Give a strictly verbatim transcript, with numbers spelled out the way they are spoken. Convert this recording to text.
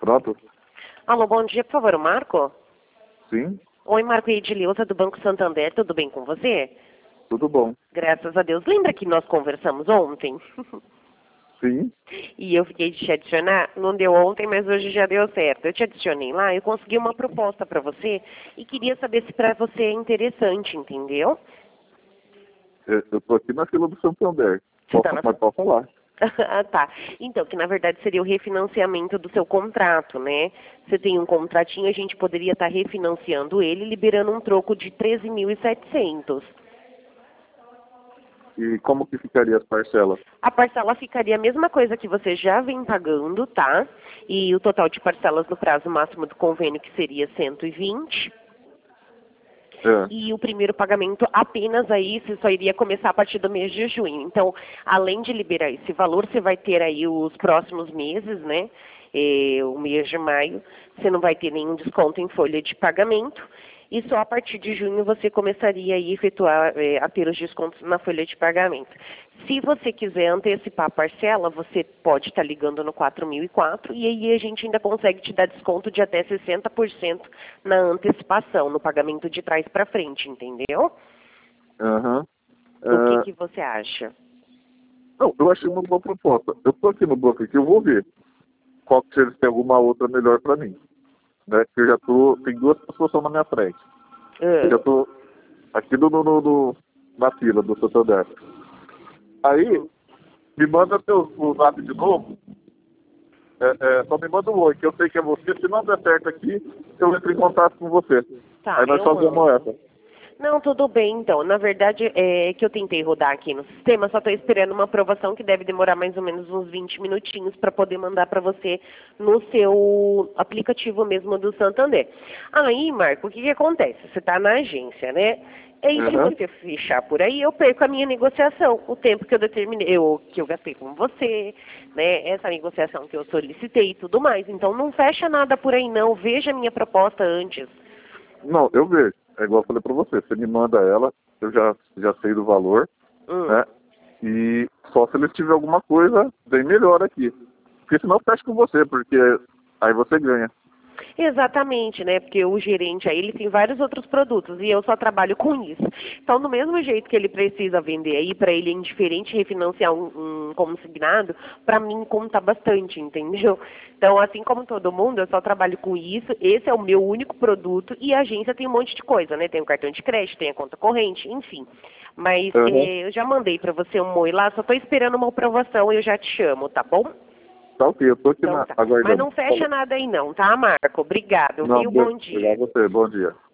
Pronto? Alô, bom dia, por favor, o Marco? Sim, Oi, Marco Edileuza, do Banco Santander, tudo bem com você? tudo bom. Graças a Deus. Lembra que nós conversamos ontem? Sim, E eu fiquei de te adicionar, não deu ontem, mas hoje já deu certo. Eu te adicionei lá, eu consegui uma proposta para você e queria saber se para você é interessante, entendeu? eu eu tô aqui na fila do Santander. Você Posso, tá na... mas posso falar. Ah, tá. Então, que na verdade seria o refinanciamento do seu contrato, né? Você tem um contratinho, a gente poderia estar refinanciando ele, liberando um troco de treze mil e setecentos. E como que ficaria as parcelas? A parcela ficaria a mesma coisa que você já vem pagando, tá? E o total de parcelas no prazo máximo do convênio, que seria cento e vinte. É. E o primeiro pagamento apenas aí, você só iria começar a partir do mês de junho. Então, além de liberar esse valor, você vai ter aí os próximos meses, né? Eh, o mês de maio, você não vai ter nenhum desconto em folha de pagamento. E só a partir de junho você começaria aí a efetuar, eh, a ter os descontos na folha de pagamento. Se você quiser antecipar a parcela, você pode estar ligando no quatro mil e quatro e aí a gente ainda consegue te dar desconto de até sessenta por cento na antecipação, no pagamento de trás para frente, entendeu? Aham. O que, É, que você acha? não, eu achei uma boa proposta. Eu tô aqui no banco aqui, eu vou ver qual que se eles têm alguma outra melhor para mim. Né? Porque eu já tô, tem duas pessoas na minha frente. Eu já Ah, tô aqui no, no, no, no- na fila do Santander. Aí, me manda teu o zap de novo. É, é, só me manda um oi, que eu sei que é você. Se não der certo aqui, eu entro em contato com você. tá, Aí nós eu fazemos mando. essa. Não, tudo bem então. Na verdade, é que eu tentei rodar aqui no sistema, só estou esperando uma aprovação que deve demorar mais ou menos uns vinte minutinhos para poder mandar para você no seu aplicativo mesmo do Santander. Aí, Marco, o que, que acontece? Você está na agência, né? E aí, se Aham. você fechar por aí, eu perco a minha negociação, o tempo que eu determinei, eu, que eu gastei com você, né? Essa negociação que eu solicitei e tudo mais. Então, não fecha nada por aí, não. Veja a minha proposta antes. Não, eu vejo. É igual eu falei pra você. Você me manda ela, eu já, já sei do valor, Hum. né? E só se eles tiverem alguma coisa bem melhor aqui. Porque senão fecha com você, porque aí você ganha. Exatamente, né? Porque o gerente aí, ele tem vários outros produtos e eu só trabalho com isso. Então, do mesmo jeito que ele precisa vender aí, para ele é indiferente refinanciar um, um consignado, para mim conta bastante, entendeu? Então, assim como todo mundo, eu só trabalho com isso, esse é o meu único produto e a agência tem um monte de coisa, né? Tem o cartão de crédito, tem a conta corrente, enfim. Mas Aham. eh, eu já mandei para você um oi lá, só estou esperando uma aprovação e eu já te chamo, tá bom? Tá ok, eu tô aqui Então na, tá. Mas aguardando. não fecha nada aí não, tá, Marco? Obrigado, Não, viu? be- Bom obrigado dia. a você. Bom dia.